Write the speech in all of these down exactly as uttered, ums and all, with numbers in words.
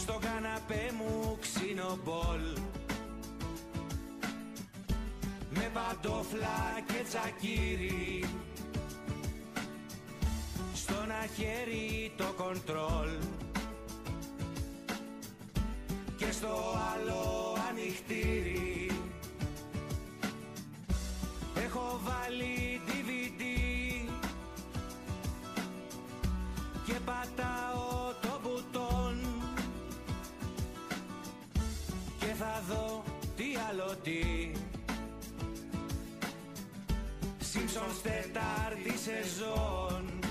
στο καναπέ μου ξινομπόλ, με παντόφλα και τσακίρι, στο ένα χέρι το κοντρόλ και στο άλλο ανοιχτήρι. Έχω βάλει ντι βι ντι και πατάω το μπουτόν και θα δω τι άλλο τι. Σίμψονς τετάρτη σεζόν,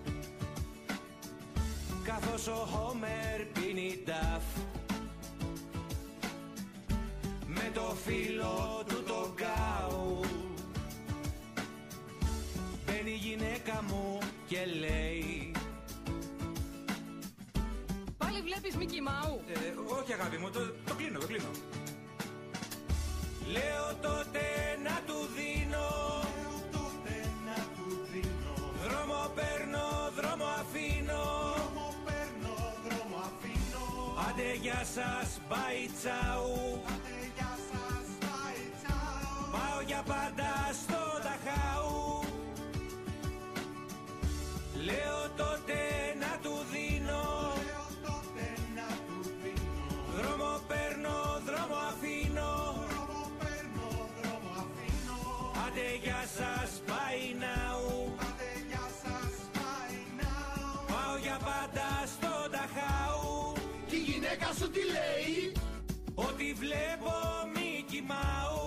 καθώς ο Χόμερ πίνει νταφ με το φίλο του το γκάου. Μπαίνει η γυναίκα μου και λέει: πάλι βλέπεις Μικι Μάου? Ε, όχι αγάπη μου, το, το κλείνω, το κλείνω. Λέω τότε να του δίνω, λέω τότε να του δίνω. Δρόμο παίρνω, δρόμο αφήνω, δρόμο παίρνω, δρόμο αφήνω. Άντε γεια σας, bye τσάου, άντε γεια σας, bye τσάου. Πάω για πάντα στο Νταχάου. Λέω τότε να του δίνω, λέω τότε να του δίνω. Δρόμο παίρνω, δρόμο αφήνω, δρόμο παίρνω, δρόμο αφήνω. Άντε γεια σας, bye now, άντε γεια σας, bye now. Πάω για πάντα στο Νταχάου. Και η γυναίκα σου τι λέει? Ότι βλέπω Μικι Μάου.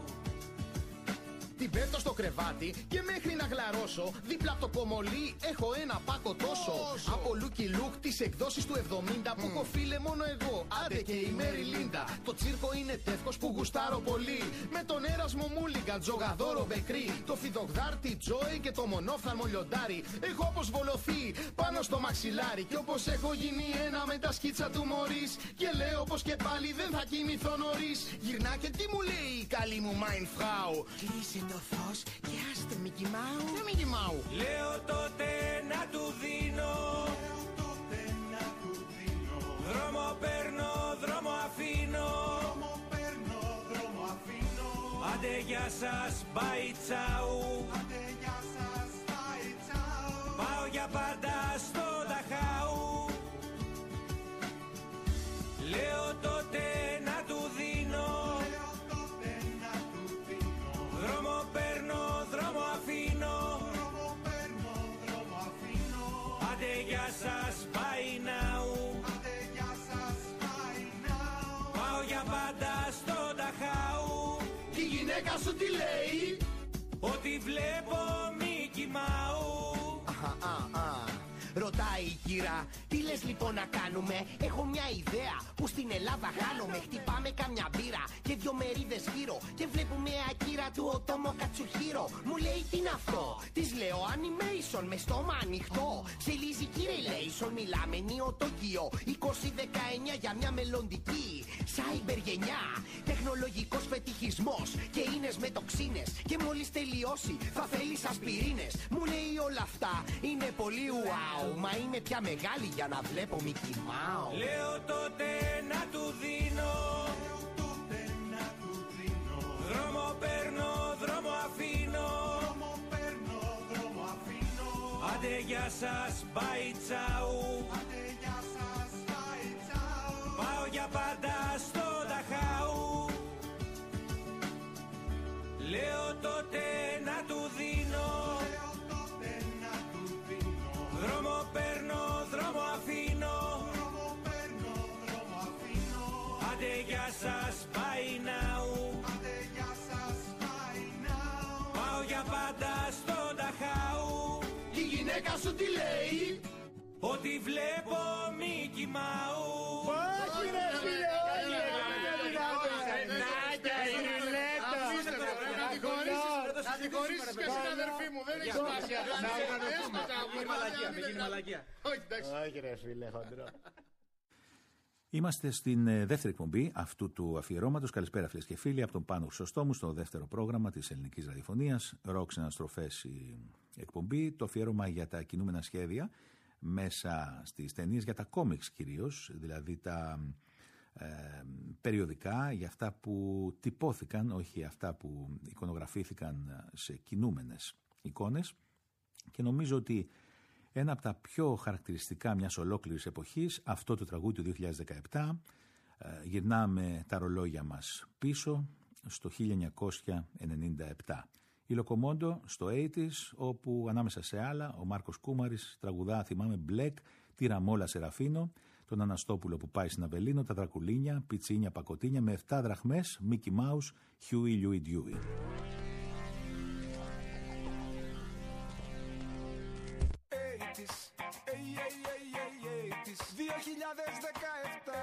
Την πέφτω στο κρεβάτι και μέχρι να γλαρώσω, δίπλα από το κομμωλί έχω ένα πάκο τόσο. Όσο. Από Lucky Luke τις εκδόσεις του εβδομήντα mm. που έχω φίλε μόνο εγώ, άντε και η Μέρι Λίντα. Το τσίρκο είναι τεύχος που γουστάρω πολύ, με τον Έρασμο Μούλιγκαν, Τζογαδόρο Μπεκρή, το Φιδογδάρτη Τζόι και το μονόφθαλμο Λιοντάρι. Εγώ όπως βολωθεί πάνω στο μαξιλάρι, και όπως έχω γίνει ένα με τα σκίτσα του Μωρίς, και λέω πως και πάλι δεν θα κοιμηθώ νωρίς. Γυρνά και τι μου λέει η καλή μου Mein Frau? Κλείσε το φως και άστε Μικι Μάου. Τι Μικι Μάου? Λέω τότε να του δίνω, λέω τότε να του δίνω. Δρόμο παίρνω, δρόμο αφήνω, δρόμο παίρνω, δρόμο αφήνω. Άντε γεια σας, bye τσάου, άντε γεια σας, bye τσάου. Πάω για πάντα στο Νταχάου. Λέω τότε να του δίνω, λέω τότε να του δίνω. Δρόμο παίρνω, δρόμο αφήνω, δρόμο παίρνω, δρόμο αφήνω. Άντε γεια σας, bye now, άντε γεια σας, bye now. Πάω για πάντα στο Νταχάου. Και η γυναίκα σου τι λέει? Ότι βλέπω Μικι Μάου. Αχα, α, α. Ρωτάει η κύρα, τι λες λοιπόν να κάνουμε? Έχω μια ιδέα που στην Ελλάδα χάνομαι. Χτυπάμε καμιά μπύρα και δυο μερίδες γύρω και βλέπουμε ακύρα του Οτόμο Κατσουχίρο. Μου λέει τι είναι αυτό? Της λέω animation με στόμα ανοιχτό. Ξελίζει κύριε Λέισον, μιλάμε νεοτοκίο. είκοσι δεκαεννιά για μια μελλοντική cyber γενιά. Τεχνολογικός πετυχισμός και ίνες με τοξίνες. Και μόλις τελειώσει θα θέλεις ασπιρίνες. Μου λέει όλα αυτά είναι πολύ wow. Μα είμαι πια μεγάλη για να βλέπω Μικι Μάου. Λέω τότε να του δίνω, λέω τότε να του δίνω. Δρόμο παίρνω, δρόμο αφήνω, δρόμο παίρνω, δρόμο αφήνω. Άντε γεια σας, bye τσάου, άντε γεια σας, bye τσάου. Πάω για πάντα στο Νταχάου. Λέω τότε να του δίνω, λέω τότε να του δίνω. Δρόμο παίρνω, δρόμο αφήνω, δρόμο παίρνω, δρόμο αφήνω. Άντε γεια σας, bye now, άντε γεια σας, bye now. Πάω για πάντα στο Νταχάου. Και η γυναίκα σου τι λέει? Ότι βλέπω Μικι Μάου. Όχι ρε φίλε, όχι ρε. Θα συγχωρήσεις και στην αδερφή μου, δεν έχει σημασία. Μην γίνει μαλακία. Όχι, εντάξει. Όχι ρε φίλε, χοντρό. Είμαστε στην δεύτερη εκπομπή αυτού του αφιερώματος. Καλησπέρα φίλες και φίλοι από τον Πάνο Χρυσοστόμου στο δεύτερο πρόγραμμα της ελληνικής ραδιοφωνίας. Ροκ συναναστροφές η εκπομπή, το αφιέρωμα για τα κινούμενα σχέδια. μέσα στις ταινίες, για τα κόμιξ κυρίως, δηλαδή τα ε, περιοδικά, για αυτά που τυπώθηκαν, όχι αυτά που εικονογραφήθηκαν σε κινούμενες εικόνες. Και νομίζω ότι ένα από τα πιο χαρακτηριστικά μιας ολόκληρης εποχής, αυτό το τραγούδι του δύο χιλιάδες δεκαεπτά, ε, γυρνάμε τα ρολόγια μας πίσω στο χίλια εννιακόσια ενενήντα επτά. Η Λοκομόντο στο ογδόντα, όπου ανάμεσα σε άλλα ο Μάρκος Κούμαρης τραγουδά, θυμάμαι, Μπλεκ, τη Ραμόλα Σεραφίνο, τον Αναστόπουλο που πάει στην Αβελίνο, τα Δρακουλίνια, Πιτσίνια Πακοτίνια, με εφτά δραχμές, Μίκι Μάους, Χιούι Λιούι Ντιούι. δύο χιλιάδες δεκαεπτά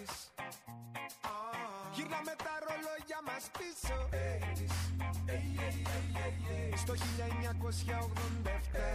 γύρναμε τα ρολόγια μας πίσω στο χίλια εννιακόσια ογδόντα επτά.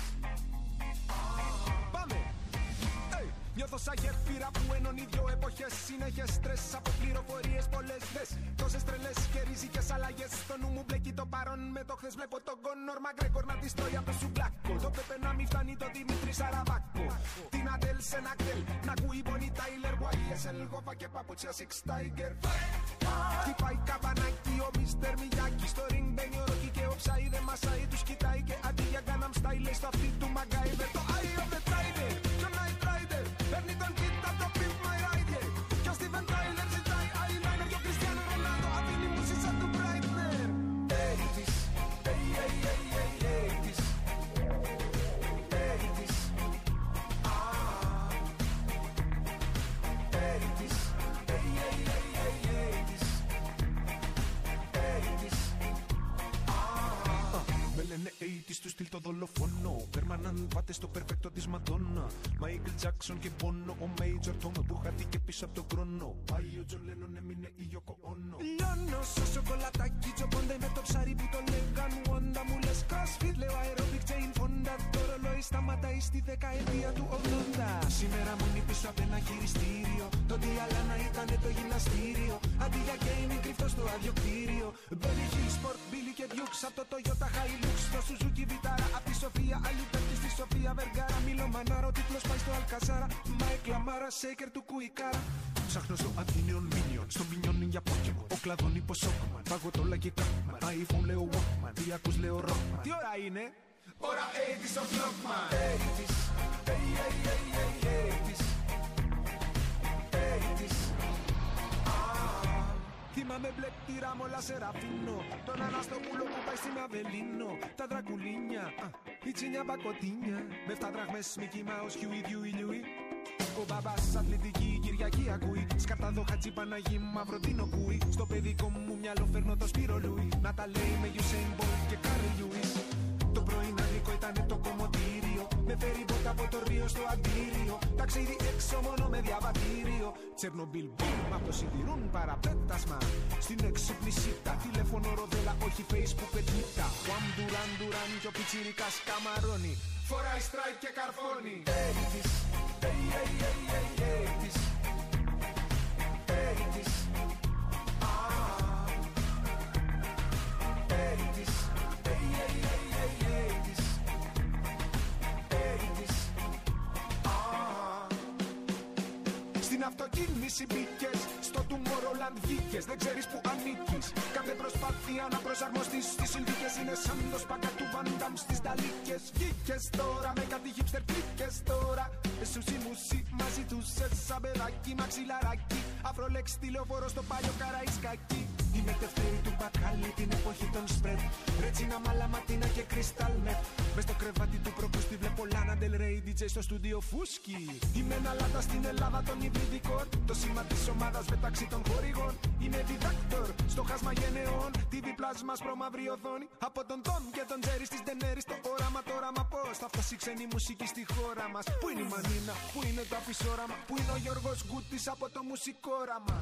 Πάμε! Νιώθω σαν γέφυρα που ενώνει δυο εποχές. Συνέχες στρες από πληροφορίες πολλές. Δες τόσες τρελές και ριζικές αλλαγές. Στο νου μου μπλέκει το παρόν με το χθες. Βλέπω τον Κόνορ Μαγκρέκορ να τη τρώει από το σουβλάκο. Το Πέπε να μην φτάνει το Δημήτρη Σαραβάκο. Την Αντέλ σε ένα κτέλ να ακούει Bonnie Tyler. γουάι ες ελ γόφα και παπούτσια Six Tiger. Χτυπάει καμπανάκι ο Μίστερ Μιγιάκη. Στο ring μπαίνει ο Ρόκι και ο Ψάι δεν μασάει. Τους κοιτάει και αντί για Gangnam Style λέει στο αυτή του Μαγκάιβερ. Το Eye of the Tiger και ο Night Rider. Παίρνει τον κοίτα το Pimp My Ride. Και ο Steven Tyler ζητάει eyeliner. Και ο Cristiano Ronaldo αφήνει μουσί σαν του Breitner. ογδόντα, του στυλ το δολοφόνο. Περμανάν πάτε στο περφέκτο της Μαντόνα. Μάικλ Τζάκσον και Μπόνο. Ο Μέιτζορ Τόμα που χάθηκε πίσω από τον χρόνο. Πάει ο Τζον Λένον, έμεινε η Γιώκο Όνο. Λιώνω στο σοκολατάκι Τζομπόντε με το ψάρι που το λέγαν Wanda. Μου λες CrossFit, λέω aerobic chain Fonda. Το ρολόι σταματάει στη δεκαετία του ογδόντα. Σήμερα μόνοι πίσω από ένα χειριστήριο. Το Διαλάνα ήτανε το γυμναστήριο. Αντί για gaming κρυφτό στο άδειο κτίριο. Belly Hill Sport, Billy και Dukes. Από το Toyota Hilux στο Suzuki Vitara. Απ' τη Σοφία Αλιουπέρτη στη Σοφία Βεργάρα. Μίλο Μανάρο, τίτλος πάει στο Αλκαζάρα. Μάικ Λαμάρα, Shaker του Κουικάρα. Ψάχνω στο Αντίνιον Μίνιον, στο Μινιόν για Pokemon. Ο κλαδόν υποσόκμαν, παγωτόλα και Κάκμαν. iPhone λέω Walkman, τι ακούς λέω Rockman. Τι ώρα είναι? Ώρα ογδόντα στο Vlogman. Θυμάμαι μπλεκ τη Ραμόλα Σεραφίνο. Τον Αναστόπουλο που πάει στην Αβελίνο. Τα Δρακουλίνια, η Τσίνια Πακοτίνια. Με εφτά δραχμές Μίκι Μάους, Χιούι Ντιούι Λιούι. Ο μπαμπάς αθλητική Κυριακή ακούει. Σκαρταδό Χατζή Παναγί μαύρο τίνο κούι. Στο παιδικό μου μυαλό φέρνω το Σπύρο Λούι. Να τα λέει με Usain Bolt και Κάρι Λιούις. Το πρωινάδικο ήτανε το κομμωτήριο. Με φέρει βότα από το Ρίο στο Αντίριο. Ταξίδι έξω μόνο με διαβατήριο. Τσερνομπίλ μπούμ από το σιδηρούν παραπέτασμα. Στην έξυπνη σίτα. Τηλέφωνο ροδέλα, όχι Facebook ετήτα. Χουάμ Ντουράν Ντουράν και ο πιτσιρικάς καμαρώνει. Φοράει στράικ και καρφώνει. Έιτις, έι, έι, έι, έι, έιτις. Έιτις, α, έιτις, έι, έι, έι, έι, έιτις. Έιτις, α. Στην αυτοκίνηση μπήκες, στο Tomorrowland βγήκες. Δεν ξέρεις που ανήκεις. Κάθε προσπάθεια να προσαρμοστείς στις συνθήκες είναι σαν το σπάκα του Van Damme στις ταλίκες. Βγήκες τώρα με κάτι hipster κλίκες τώρα. Σουσί μουσί μαζί τους σε σαν παιδάκι μαξιλαράκι. Αφρολέξ τηλεοφόρο στο παλιό Καραϊσκάκι. Είμαι τευτέρη του μπακάλι την εποχή των σπρετ. Ρετσίνα μαλαματίνα και κρυστάλ μεθ. Μες στο κρεβάτι του προκούστη βλέπω Λάνα Del Rey ντι τζέι στο στούντιο φούσκι. Είμαι ένα λάτα στην Ελλάδα των υβριδικών. Το σήμα της ομάδας μεταξύ των χορηγών. Είμαι διδάκτορ στο χάσμα γενεών. τι βι πλάσμα σπρώμαυρη οθόνη. Από τον Τόμ και τον Τζέρι στις Ντενέρι. Το όραμα, το όραμα πώς θα φτάσει ξένη μουσική στη χώρα μας. Πού είναι η Μανίνα, πού είναι το αφισόραμα. Πού είναι ο Γιώργος Γκούτης από το μουσικόραμα.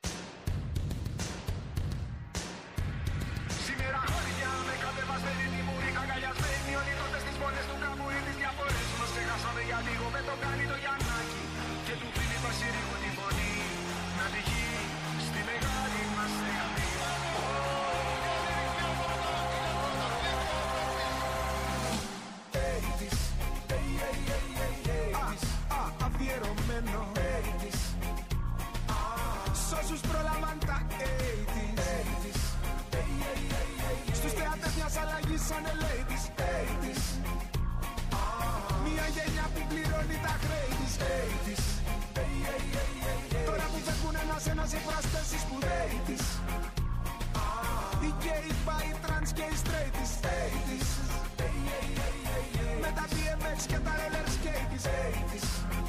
Σήμερα χώρια με κατεβασμένη τιμούρη. Αγκαλιασμένοι όλοι τότε στις πόλες του καμπούρι. Τις διαφορές μας ξεχάσαμε για λίγο. Με το κάνει το Γιαννάκι και του φίλοι Βασιλικού τη φωνή. Να τυχεί στη μεγάλη μας στιγμή. Έιτις, έι, έι, έι, έι, περάσανε ladies, ογδόντα. Μια γενιά που πληρώνει τα χρέη της ογδόντα. Τώρα που φεύγουν ένας-ένας οι προστάσεις σπουδαίοι της. Οι γκέι, οι τρανς και οι straight της ογδόντα. Με τα μπι εμ εξ και τα roller skate της ογδόντα.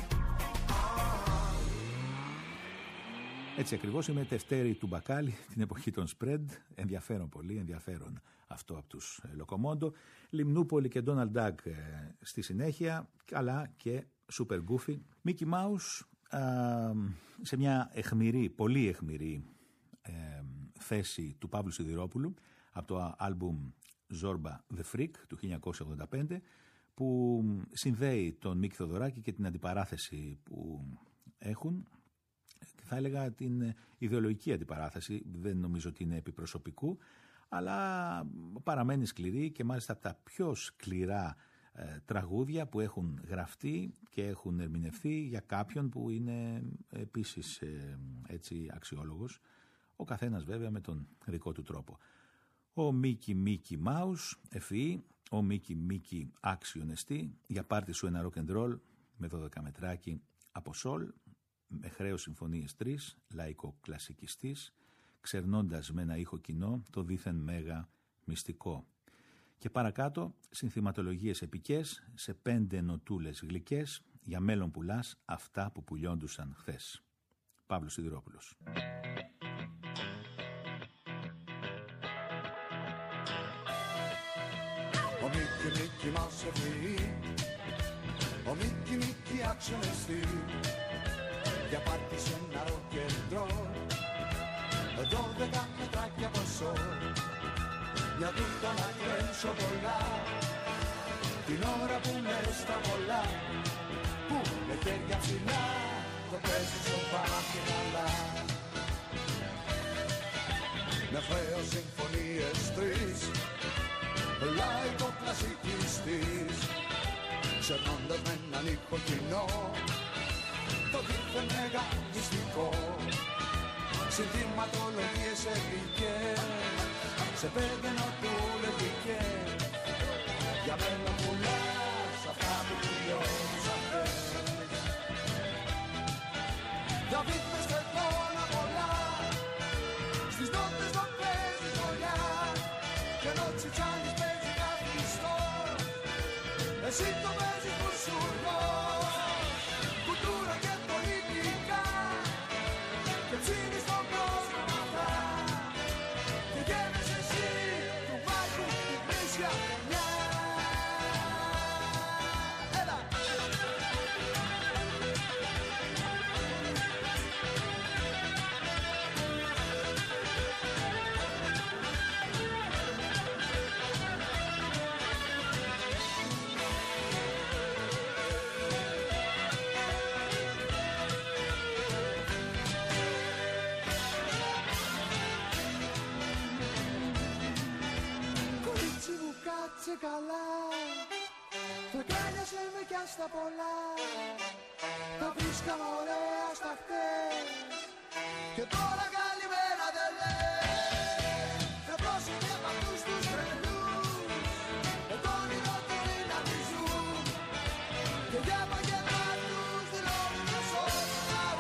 Έτσι ακριβώς είμαι τευτέρη του μπακάλι την εποχή των spread. Ενδιαφέρον πολύ, ενδιαφέρον αυτό από τους Λοκομόντο. Λιμνούπολη και Donald Duck στη συνέχεια, αλλά και Super Goofy. Mickey Mouse α, σε μια αιχμηρή, πολύ αιχμηρή ε, θέση του Παύλου Σιδηρόπουλου από το άλμπουμ Zorba the Freak του χίλια εννιακόσια ογδόντα πέντε, που συνδέει τον Μίκη Θοδωράκη και την αντιπαράθεση που έχουν. Θα έλεγα την ιδεολογική αντιπαράθεση, δεν νομίζω ότι είναι επιπροσωπικού, αλλά παραμένει σκληρή και μάλιστα από τα πιο σκληρά ε, τραγούδια που έχουν γραφτεί και έχουν ερμηνευθεί για κάποιον που είναι επίσης ε, έτσι αξιόλογος, ο καθένας βέβαια με τον δικό του τρόπο. Ο Μίκη Μίκη Μάους, ευφυή, ο Μίκη Μίκη άξιονεστή, για πάρτι σου ένα rock and roll με δωδεκαμετράκι από σολ, με χρέος συμφωνίες τρεις, λαϊκό κλασικιστής, ξερνώντας με ένα ήχο κοινό το δίθεν μέγα μυστικό. Και παρακάτω συνθηματολογίες επικές σε πέντε νοτούλες γλυκές, για μέλλον πουλάς αυτά που πουλιόντουσαν χθες. Παύλος Σιδηρόπουλος. Ο Μίκη Μίκη μας ευφυή, ο Μίκη Μίκη άξιονεστή, για πάρτι σε ένα rock and roll, δώδεκα μετράκια ποσό, μια δούτα να κρέμψω πολλά, την ώρα που μες στα πολλά, που με χέρια ψηλά, το παίζει σοφά και καλά. Με χρέος συμφωνίες τρεις, λαϊκό κλασικιστής, ξερνώντας με έναν ήχο κοινό, το δίθεν μέγα μυστικό. Συνθηματολογίες επικές, σε πέντε νοτούλες γλυκές, για μέλλον πουλάς αυτά που πουλιόντουσαν χθες. Για βήθμες πετώνα πολλά, στις νότες να παίζει γολιά, και ενώ τσιτσάνης παίζει καθιστό, εσύ το παίζεις μπουρσουργό. Κουλτούρα και πολιτικά, και ψήνεις τον κόσμο αυτά, και γέμεσαι εσύ του μάκου την πλήσια γενιά. Έλα! Κάτσε καλά, θα κάνιασε με κι αν στα πολλά, τα βρίσκαμε ωραία στα χτες, και τώρα καλημέρα δεν λες. Δεν πρόσεχε απ' αυτούς τους τρελούς, με το όνειρο του είναι απ' τη ζουν, και για παγγελά τους δηλώνουν το σώμα λαού,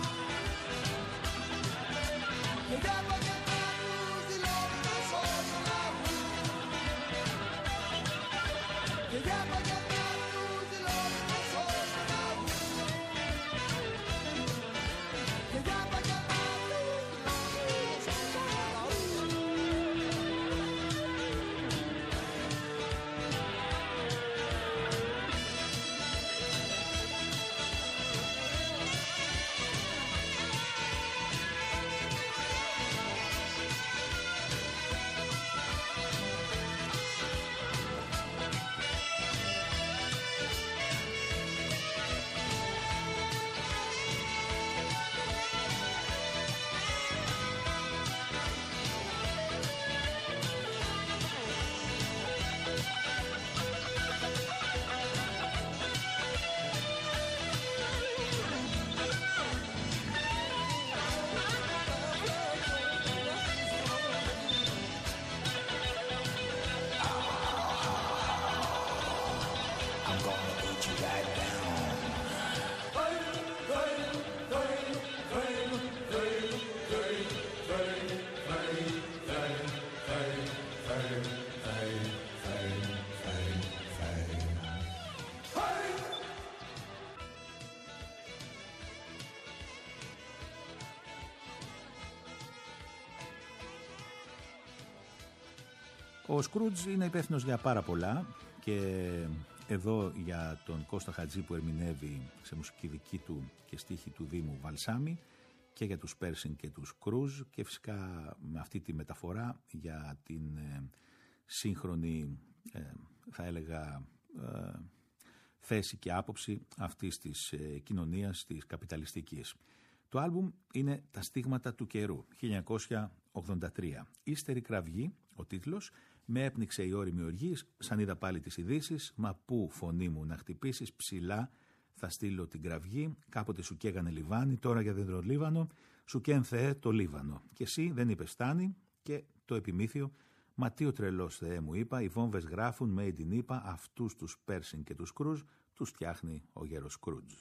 και για παγγελά τους δηλώνουν το σώμα λαού. Και για παγιατά τους δηλώνει το σώμα λαού. Ο Σκρούτζ είναι υπεύθυνος για πάρα πολλά και εδώ για τον Κώστα Χατζή που ερμηνεύει σε μουσική δική του και στίχη του Δήμου Βαλσάμι και για τους Πέρσιν και τους Κρούζ και φυσικά με αυτή τη μεταφορά για την ε, σύγχρονη ε, θα έλεγα ε, θέση και άποψη αυτής της ε, κοινωνίας της καπιταλιστικής. Το άλμπουμ είναι «Τα στίγματα του καιρού» χίλια εννιακόσια ογδόντα τρία. «Ύστερη κραυγή» ο τίτλος. «Με έπνιξε η ώριμη οργή, σαν είδα πάλι τις ειδήσεις, μα πού φωνή μου να χτυπήσεις ψηλά, θα στείλω την κραυγή, κάποτε σου καίγανε λιβάνι, τώρα για δέντρο λίβανο, σου καίν Θεέ το Λίβανο. Και εσύ δεν είπες φτάνει» και το επιμήθειο «Μα τι ο τρελός Θεέ μου είπα, οι βόμβες γράφουν made in είπα, αυτούς τους Πέρσιν και τους Κρούζ, τους φτιάχνει ο γέρος Σκρούτζ».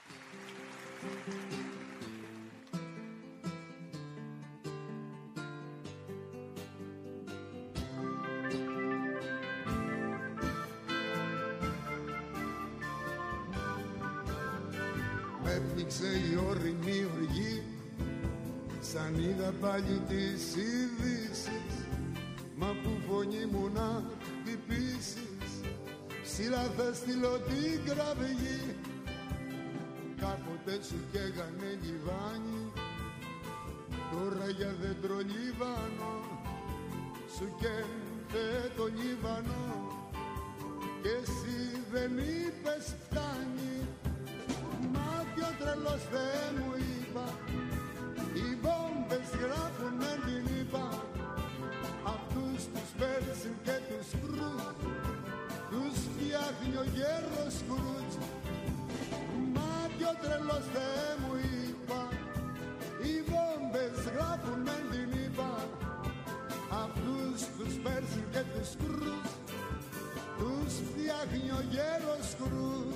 Έπνιξε η ώριμη οργή, σαν είδα πάλι τις ειδήσεις, μα που φωνή μου να χτυπήσεις, ψηλά θα στείλω την κραυγή. Κάποτε σου καίγανε λιβάνι, τώρα για δέντρο λίβανο, σου καίνε το Λίβανο, και εσύ δεν είπες φτάνει. Μα κι ο τρελός Θεέ μου είπα, οι βόμβες γράφουν μεν την είπα, αυτούς τους Πέρσιν και τους Κρούζ, τους φτιάχνει ο γέρος Σκρούτζ. Μα κι ο τρελός Θεέ μου είπα, οι βόμβες γράφουν μεν την είπα, αυτούς τους Πέρσιν και τους Κρούζ, τους φτιάχνει ο γέρος Σκρούτζ.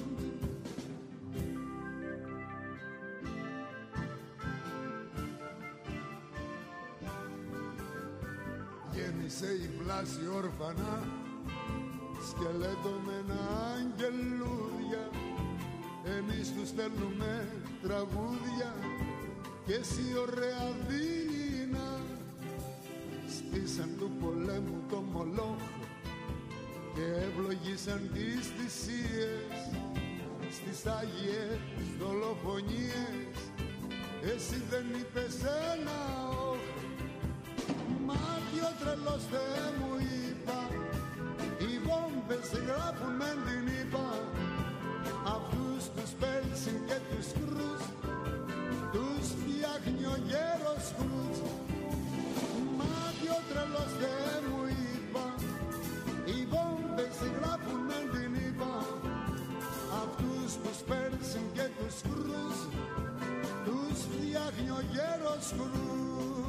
Γέμισε η πλάση όρφανα, σκελέτο με ένα αγγελούδια, εμείς τους στέλνουμε τραγούδια και εσύ ωραία δειλινά. Στήσαν του πολέμου το μολόχο και ευλογήσαν τις θυσίες, στις άγιες δολοφονίες εσύ δεν είπες ένα όχ. Μα κι ο τρελός Θεέ μου είπα, οι βόμβες γράφουν μεν την είπα, αυτούς τους Πέρσιν και τους Κρούζ, τους φτιάχνει ο γέρος Σκρούτζ. Μα κι ο τρελός Θεέ μου είπα, οι βόμβες γράφουν μεν την είπα, αυτούς τους Πέρσιν και τους Κρούζ, τους φτιάχνει ο γέρος Σκρούτζ.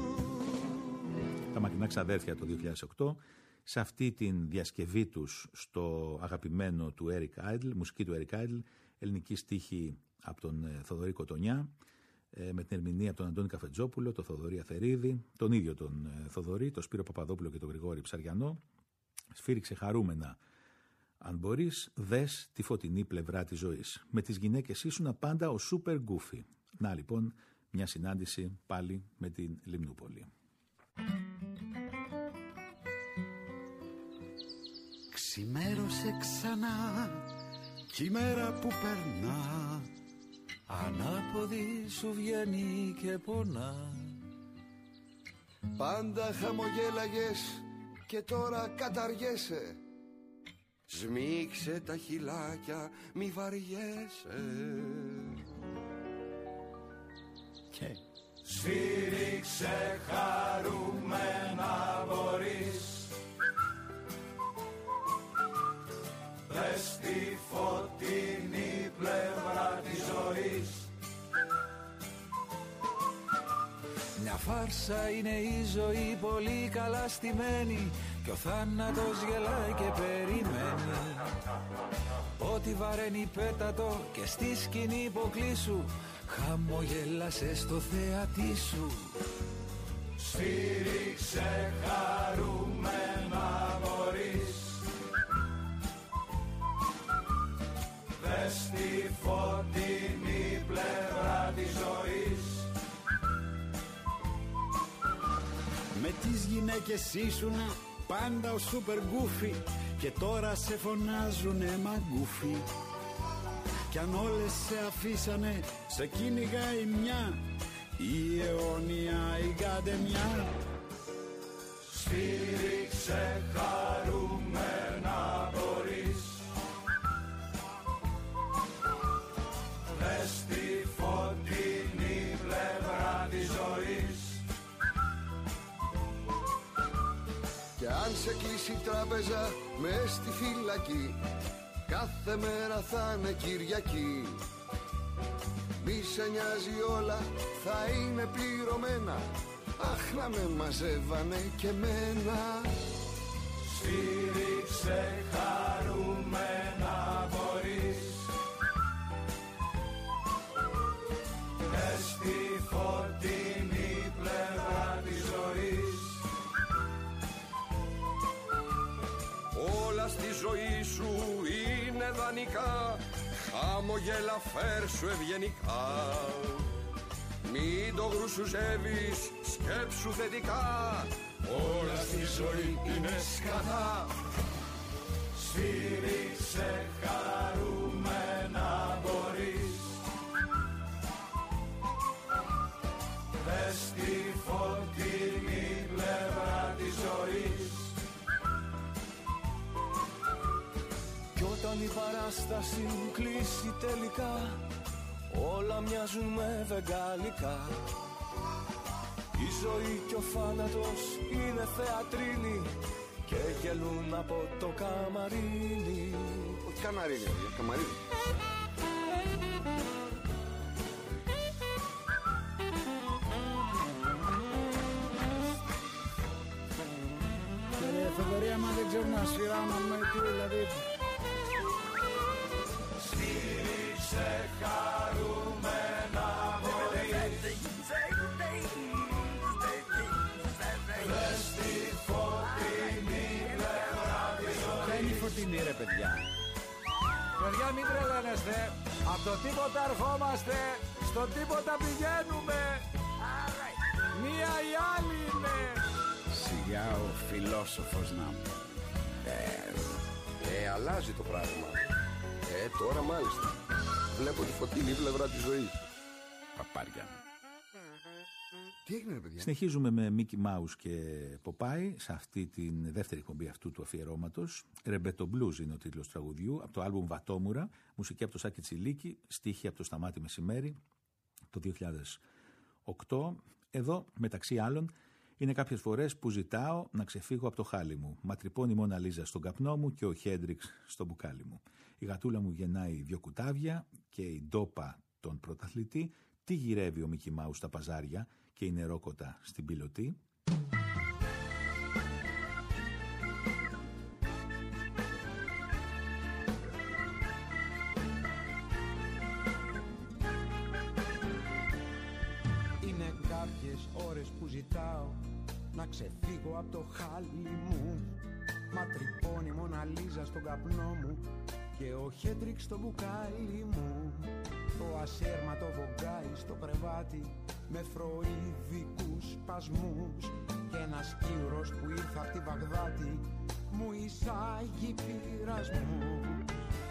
Τα Μακρινά Ξαδέρφια το δύο χιλιάδες οκτώ, σε αυτή την διασκευή τους στο αγαπημένο του Eric Idle, μουσική του Eric Idle, ελληνική στίχη από τον Θοδωρή Κοτονιά, με την ερμηνεία από τον Αντώνη Καφετζόπουλο, τον Θοδωρή Αθερίδη, τον ίδιο τον Θοδωρή, τον Σπύρο Παπαδόπουλο και τον Γρηγόρη Ψαριανό. Σφύριξε χαρούμενα αν μπορείς, δες τη φωτεινή πλευρά της ζωής. Με τις γυναίκες ήσουνα πάντα ο Super Goofy. Να λοιπόν, μια συνάντηση πάλι με την Λιμνούπολη. Ξημέρωσε ξανά κι η μέρα που περνά, ανάποδη σου βγαίνει και πονά. Πάντα χαμογέλαγες και τώρα καταργέσαι. Σμίξε τα χυλάκια, μη βαριέσαι. Και σφύριξε χαρούμενα μπορείς, δες τη φωτεινή πλευρά της ζωής. μια φάρσα είναι η ζωή πολύ καλά στημένη, κι ο θάνατος γελάει και περιμένει. Ό,τι βαραίνει πέτατο και στη σκηνή υποκλείσου, χαμογέλασε στο θεατή σου. Σφύριξε χαρούμενα μπορείς, δες τη φωτεινή πλευρά της ζωής. Με τις γυναίκες ήσουνα πάντα ο Σούπερ Γκούφι και τώρα σε φωνάζουνε μαγκούφι. Κι αν όλες σε αφήσανε σε κυνηγάει μια, η αιώνια η καντεμιά. Στήριξε χαρούμενα μπορείς, δες τη φωτεινή πλευρά της ζωής. Και αν σε κλείσει η τράπεζα μες στη φυλακή, κάθε μέρα θα είναι Κυριακή. Μη σε νοιάζει, όλα θα είναι πληρωμένα. Αχ, να με μαζεύανε και μένα. Στήριξε χαρούμενα μπορείς, δες τη φωτεινή πλευρά της ζωής. Όλα στη ζωή σου είναι δανεικά, χαμογέλα φέρσου ευγενικά. Μην το γρουσουζεύεις, σκέψου θετικά, όλα στη ζωή είναι σκατά. Στήριξε χαρούμενα μπορείς, δες τη φωτεινή πλευρά της ζωής. Κι όταν η παράσταση κλείσει τελικά, όλα μοιάζουν με βεγγαλικά. Η ζωή και ο θάνατος είναι θεατρίνη και γελούν από το καμαρίνι. Όχι καμαρίνι, καμαρίνι. Ε, Θοδωρή, άμα δεν ξέρουν να σφυράνουν, τι δηλαδή. Στήριξε χαρούμενα μπορείς, δες τη φωτεινή πλευρά της ζωής. Ποια είναι η φωτεινή, ρε παιδιά? Παιδιά, μην τρελαίνεστε. Από το τίποτα ερχόμαστε, στο τίποτα πηγαίνουμε. Μία ή άλλη είναι. Σιγά ο φιλόσοφος να μου. Ε, ε, αλλάζει το πράγμα. Ε, τώρα μάλιστα. Βλέπω τη φωτεινή πλευρά της ζωής. Παπάρια. Τι έγινε, ρε παιδιά? Συνεχίζουμε με Μίκι Μάους και Ποπάι σε αυτή τη δεύτερη εκπομπή αυτού του αφιερώματος. Ρεμπέτο Blues είναι ο τίτλος τραγουδιού, από το άλμπουμ Βατόμουρα, μουσική από το Σάκη Τσιλίκη, στίχη από το Σταμάτη Μεσημέρι το δύο χιλιάδες οκτώ. Εδώ, μεταξύ άλλων, είναι κάποιες φορές που ζητάω να ξεφύγω από το χάλι μου. Μα τρυπώνει η Μόνα Λίζα στον καπνό μου και ο Χέντριξ στο μπουκάλι μου. Η γατούλα μου γεννάει δυο κουτάβια και η ντόπα τον πρωταθλητή. Τι γυρεύει ο Μίκι Μάους στα παζάρια και η νερόκοτα στην πιλωτή. Είναι κάποιες ώρες που ζητάω να ξεφύγω από το χάλι μου. Μα τρυπώνει η Μόνα Λίζα στον καπνό μου και ο Χέντριξ στο μπουκάλι μου. Το ασέρματο βογκάει στο κρεβάτι με φροηδικούς σπασμούς και ένας κύουρος που ήρθε από τη Βαγδάτη μου εισάγει πειρασμούς.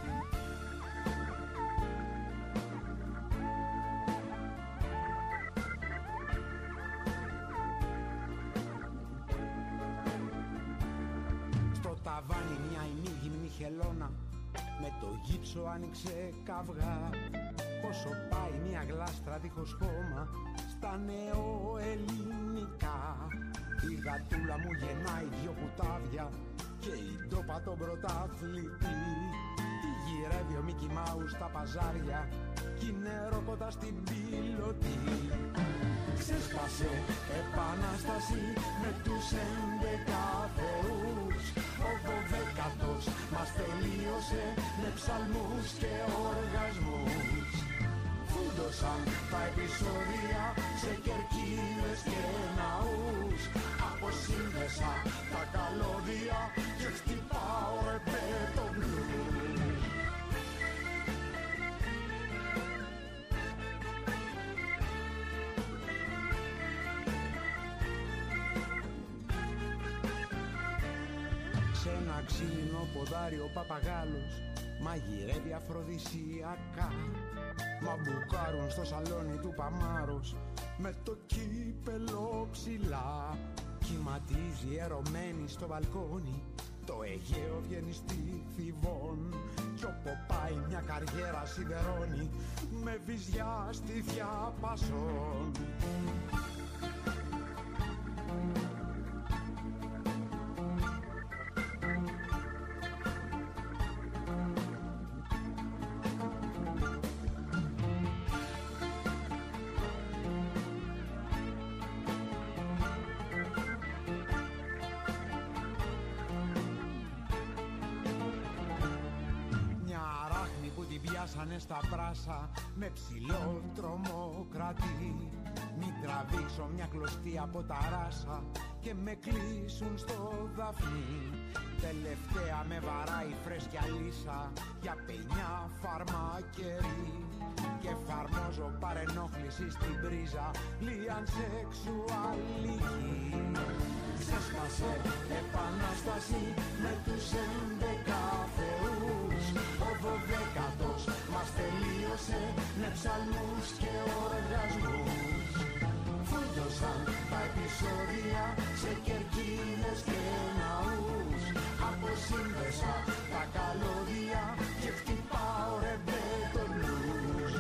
Στο ταβάνι μια ημίγυμνη χελώνα με το γύψο άνοιξε καυγά. Πόσο πάει μια γλάστρα δίχως χώμα στα νεοελληνικά. Η γατούλα μου γεννάει δυο κουτάβια και η ντόπα τον πρωταθλητή. Τι γυρεύει ο Μίκι Μάους στα παζάρια κι η νερόκοτα στην πιλωτή. Ξέσπασε επανάσταση με τους έντεκα θεούς. Ο δωδέκατος μας τελείωσε με ψαλμούς και οργασμούς. Φούντωσαν τα επεισόδια σε κερκίδες και ναούς. Αποσύνδεσα τα καλώδια και χτυπάω ρεμπέτο blues. σε ένα ξύλινο ποδάρι ο παπαγάλος μαγειρεύει αφροδισιακά. Μα μπουκάρουν στο σαλόνι του Παμάρος με το κύπελο ψηλά. Κυματίζει ερωμένη στο μπαλκόνι, το Αιγαίο βγαίνει στη Θηβών. Κι ο Ποπάι μια καριέρα σιδερώνει με βυζιά στη διάπασον. Στα πράσα με ψηλό τρομοκρατή. Μην τραβήξω μια κλωστή από τα ράσα και με κλείσουν στο Δαφνί. Τελευταία με βαράει φρέσκια λύσα για πενιά φαρμακερή. Και εφαρμόζω παρενόχληση στην πρίζα λίαν σεξουαλική. Ξέσπασε επανάσταση με τους έντεκα θεούς. Ο δωδέκατος μας τελείωσε με ψαλμούς και οργασμούς. Φούντωσαν τα επεισόδια σε κερκίνες και ναούς. Αποσύνδεσα τα καλώδια και χτυπάω ρεμπέτο μπλουζ.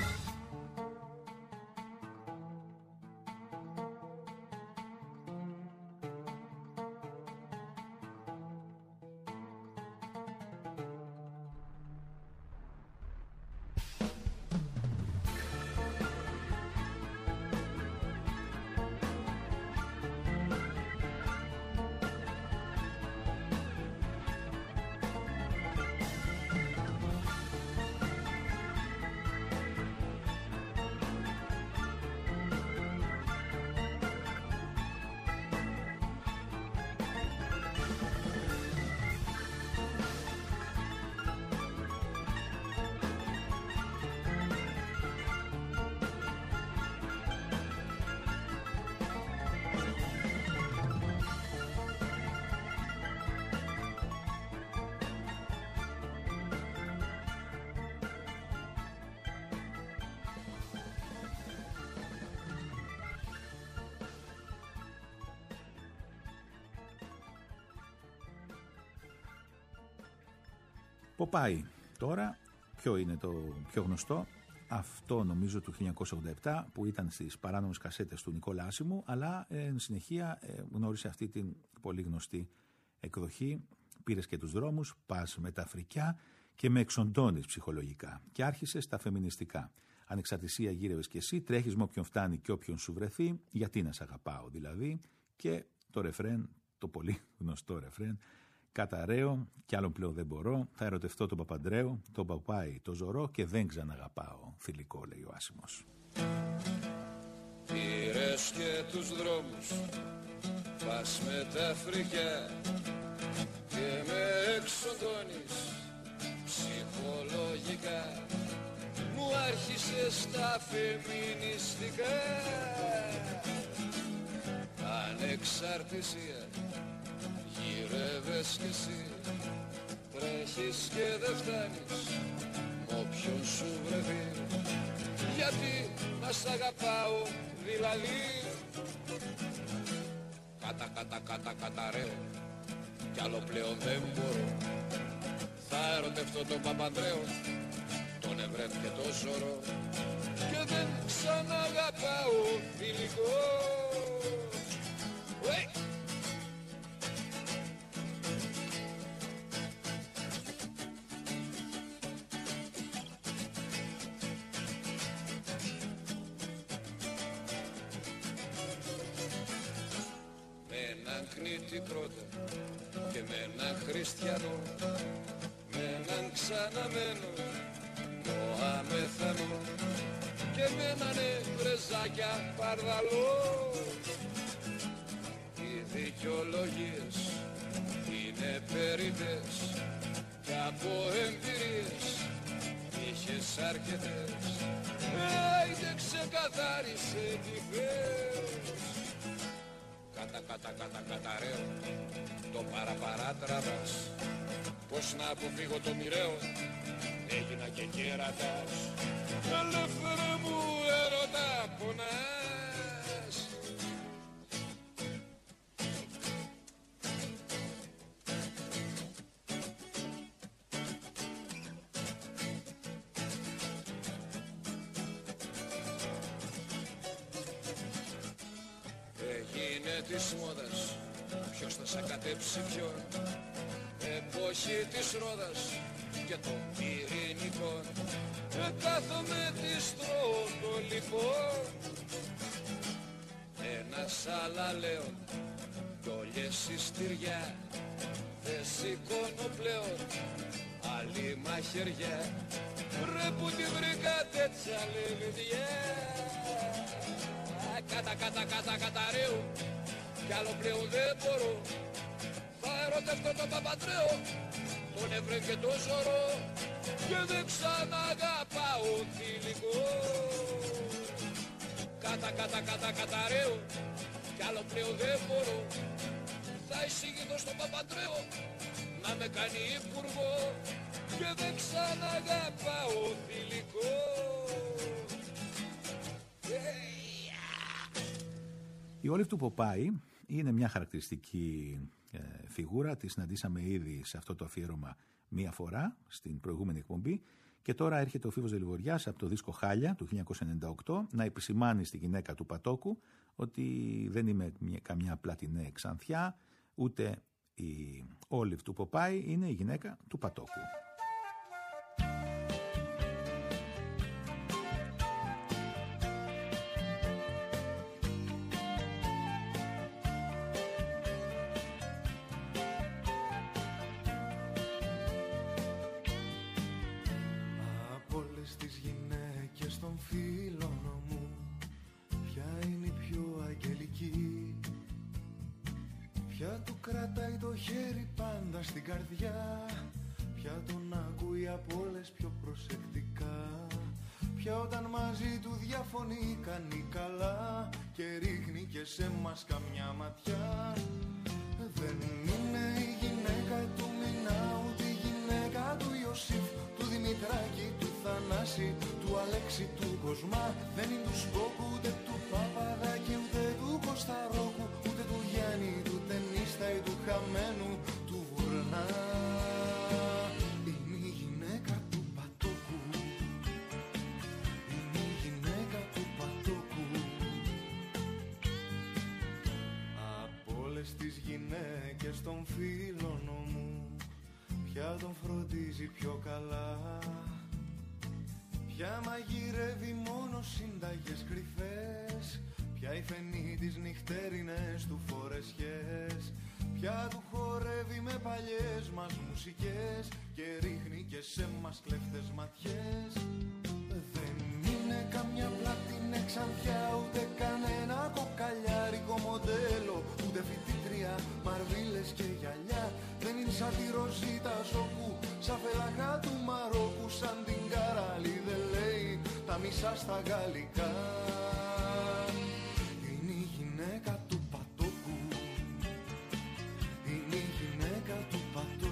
Ποπάι τώρα, ποιο είναι το πιο γνωστό? Αυτό νομίζω του χίλια εννιακόσια ογδόντα επτά που ήταν στις παράνομες κασέτες του Νικόλα Άσημου, αλλά ε, εν συνεχεία ε, γνώρισε αυτή την πολύ γνωστή εκδοχή. Πήρες και τους δρόμους, πας με τα φρικιά και με εξοντώνεις ψυχολογικά. Και άρχισες στα φεμινιστικά. Ανεξαρτησία γύρευες κι εσύ, τρέχεις με όποιον φτάνει και όποιον σου βρεθεί, γιατί να σ' αγαπάω δηλαδή. Και το ρεφρέν, το πολύ γνωστό ρεφρέν, καταραίω κι άλλον πλέον δεν μπορώ, θα ερωτευτώ τον Παπαντρέο, τον Παπάι, το Ζωρό και δεν ξαναγαπάω. Θηλυκό, λέει ο Άσημος. Πήρες και τους δρόμους, πας με τα φρικιά και με εξοντώνεις ψυχολογικά. Μου άρχισες τα φεμινιστικά. Ανεξαρτησία γυρεύες κι εσύ, τρέχεις και δεν φτάνεις μ' όποιον σου βρεθεί. Γιατί να σ' αγαπάω δηλαδή? Κατα κατα κατα καταραίω κι άλλο πλέον δεν μπορώ. Θα ερωτευτώ τον Παπανδρέο, τον Ευρέμ και τον Ζωρό και δεν ξαναγαπάω φιλικό. Hey! Πρώτα και με έναν χριστιανό, με έναν ξαναμένο το αμεθανό και με έναν ευρεζάκια παρδαλό. Οι δικαιολογίες είναι περίτες κι από εμπειρίες είχες αρκετές. Άιντε ξεκαθάρισε τι θες. Κατα κατα κατα καταραίω, το παραπαράτραβας. Πώς να αποφύγω το μοιραίο, έγινα και κέρατας. Ελεύθερε μου έρωτα πονάς. Έγινε της μόδας, ποιος θα σ' ακατέψει ποιον. Εποχή της ρόδας και των πυρηνικών. Ε, κάθομαι τη στρώω λοιπόν. Ένας άλλαλέον κι όλες συστηριά. Δεν σηκώνω πλέον άλλη μαχαιριά. Ρε που τη βρήκα τέτοια λεβιδιά. Κατα κατα κατα καταραίω κι άλλο πλέον δεν μπορώ. Θα ερωτευτώ τον Παπαντρέο, τον έβρε και τον Ζωρό και δεν ξαναγαπάω θηλυκό. Κατα κατα κατα καταραίω κι άλλο πλέον δεν μπορώ. Θα εισηγηθώ στον Παπαντρέο να με κάνει υπουργό και δεν ξαναγαπάω θηλυκό. Η Όλιβ του Ποπάη είναι μια χαρακτηριστική ε, φιγούρα. Τη συναντήσαμε ήδη σε αυτό το αφιέρωμα μία φορά στην προηγούμενη εκπομπή και τώρα έρχεται ο Φίβος Δελιβοριάς από το δίσκο Χάλια του χίλια εννιακόσια ενενήντα οκτώ να επισημάνει στη γυναίκα του Πατόκου ότι δεν είμαι μια, καμιά πλατινέ ξανθιά, ούτε η Όλιβ του Ποπάη είναι η γυναίκα του Πατόκου. Ποια του κρατάει το χέρι πάντα στην καρδιά, ποια τον ακούει από όλες πιο προσεκτικά, ποια όταν μαζί του διαφωνεί κάνει καλά και ρίχνει και σε μας καμιά ματιά. Δεν είναι η γυναίκα του Μινά, ούτε η γυναίκα του Ιωσήφ, του Δημητράκη, του Θανάση, του Αλέξη, του Κοσμά. Δεν είναι του Σπόκου, ούτε του Παπαδάκη, ούτε του Κωνσταρόκου, ούτε του Γιάννη, του ταινίστα ή του Χαμένου, του Βουρνά. Είναι η γυναίκα του Πατόκου, είναι η γυναίκα του Πατόκου. Από όλες τις γυναίκες των φίλων μου, ποια τον φροντίζει πιο καλά, ποια μαγειρεύει μόνο συνταγές κρυφές, ποια υφαινεί τις νυχτέρινες του φορεσιές, ποια του χορεύει με παλιές μας μουσικές και ρίχνει και σε μας κλέφτες ματιές. Δεν είναι καμιά πλατινέ ξανθιά, ούτε κανένα κοκαλιάρικο μοντέλο, ούτε φοιτήτρια, μαρβίλες και γυαλιά. Δεν είναι σαν τη Ροζίτα Ζοκού, σαν φελαγά του Μαρόκου, σαν την Καράλη δεν λέει τα μισά στα γαλλικά. Είναι η γυναίκα του Πατόκου, είναι η γυναίκα του Πατόκου.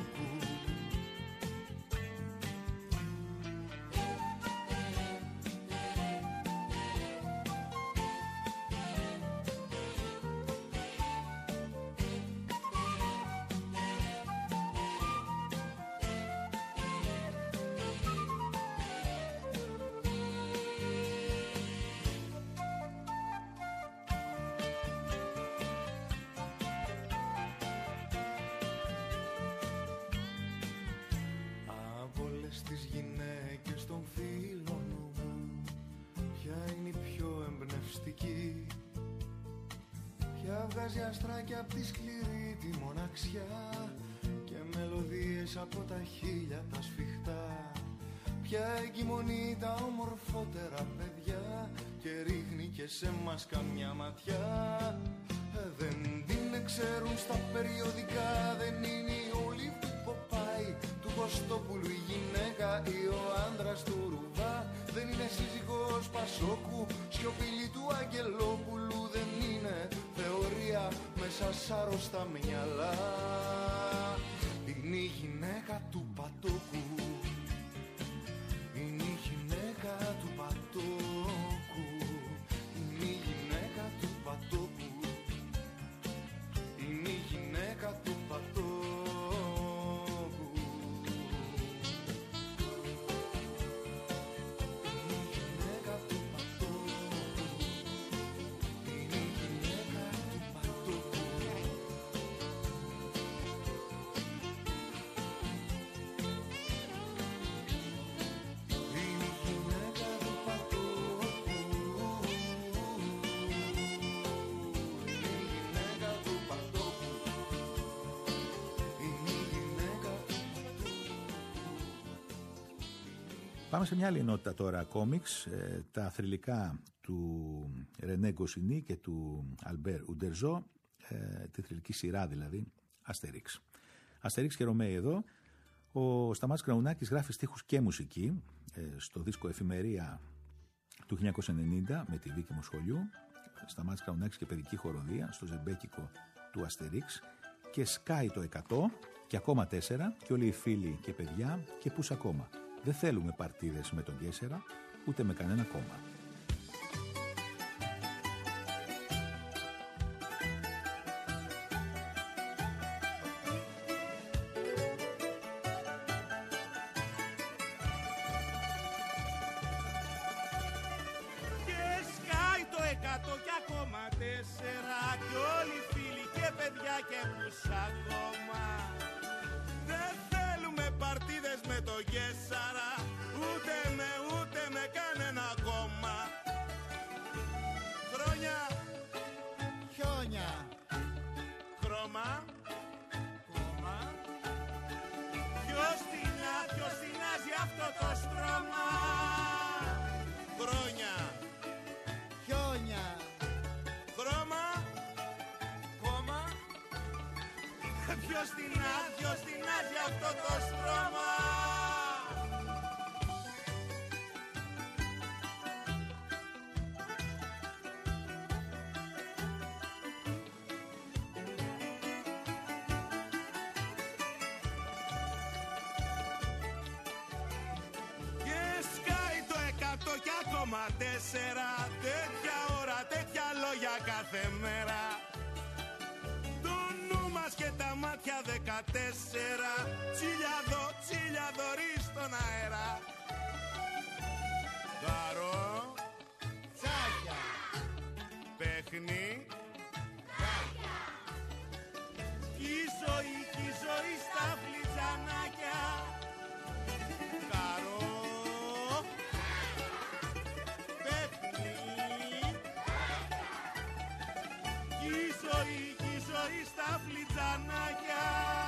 Στις γυναίκες των φίλων μου, ποια είναι η πιο εμπνευστική, ποια βγάζει αστράκια απ' τη σκληρή τη μοναξιά και μελωδίες από τα χείλια τα σφιχτά, ποια εγκυμονεί τα ομορφότερα παιδιά και ρίχνει και σε μας καμιά ματιά. Δεν την ξέρουν στα περιοδικά, δεν είναι η Όλιβ του Ποπάη, του Κωστόπουλου η γυναίκα ή ο άντρας του Ρουβά. Δεν είναι σύζυγος Πασόκου, σιωπηλή του Αγγελόπουλου. Δεν είναι θεωρία με τέσσαρο στα μυαλά. Είναι η γυναίκα του Πατόκου. Είναι η γυναίκα του Πατόκου. Είναι η γυναίκα του Πατόκου. Είναι η γυναίκα του Πατόκου. Πάμε σε μια άλλη ενότητα τώρα κόμιξ, ε, τα θρυλικά του Ρενέ Γκοσινί και του Αλμπέρ Ουντερζό, ε, τη θρυλική σειρά δηλαδή, Αστέριξ. Αστέριξ και Ρωμαίοι εδώ. Ο Σταμάτης Κραουνάκης γράφει στίχους και μουσική ε, στο δίσκο Εφημερία του χίλια εννιακόσια ενενήντα με τη Βίκη Μοσχολιού. Σταμάτης Κραουνάκης και παιδική χοροδία στο ζεμπέκικο του Αστέριξ, και σκάει το εκατό και ακόμα τέσσερα και όλοι οι φίλοι και παιδιά και πούς ακόμα. Δεν θέλουμε παρτίδες με τον Κέσσερα, ούτε με κανένα κόμμα. Και σκάει το εκατό και ακόμα τέσσερα και όλοι οι φίλοι και παιδιά και πούς ακόμα. Δεν θέλουμε παρτίδες με τον Κέσσαρα, ούτε με ούτε με κανένα κόμμα. Χρόνια, Χιόνια. χρώμα, κόμμα. Ποιος τεινά, ποιος τεινάζει αυτό το στρώμα. Χρόνια, Χιόνια. χρώμα, κόμμα. Ποιος τεινά, ποιος τεινάζει αυτό το στρώμα. Και σκάει το εκατό και ακόμα τέσσερα, τέτοια ώρα, τέτοια λόγια κάθε μέρα. Το νου μας και τα μάτια δεκατέσσερα, τσίλιαδο, τσίλιαδορί στον αέρα. Δάρο, Τσάκια. παίχνει, κι η ζωή, κι η ζωή στα φλιτζανάκια. Καρό, παίχνει, κι η ζωή, κι η ζωή στα φλιτζανάκια.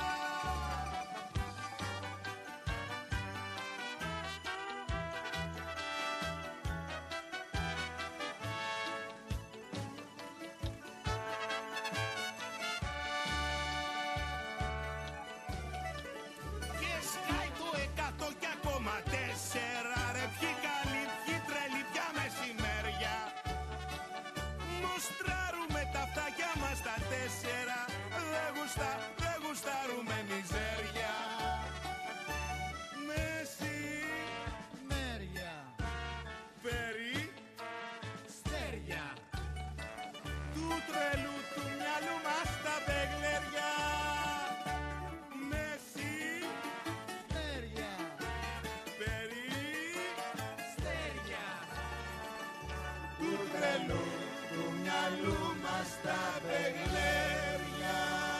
Και σκάει το εκατό και ακόμα τέσσερα, ρε ποιοι καλοί, ποιοι τρελοί, πια μεσημέρια. Μοστράρουμε τα φτάκια μας τα τέσσερα, δεν γουστα, δεν γουστάρουμε μιζέρια. Μέρια. Περί Στέρια. του τρελού του μυαλού μας τα μπεγλέρια. Μέση, Μέρια. περί Στέρια. του τρελού του μυαλού μας τα μπεγλέρια.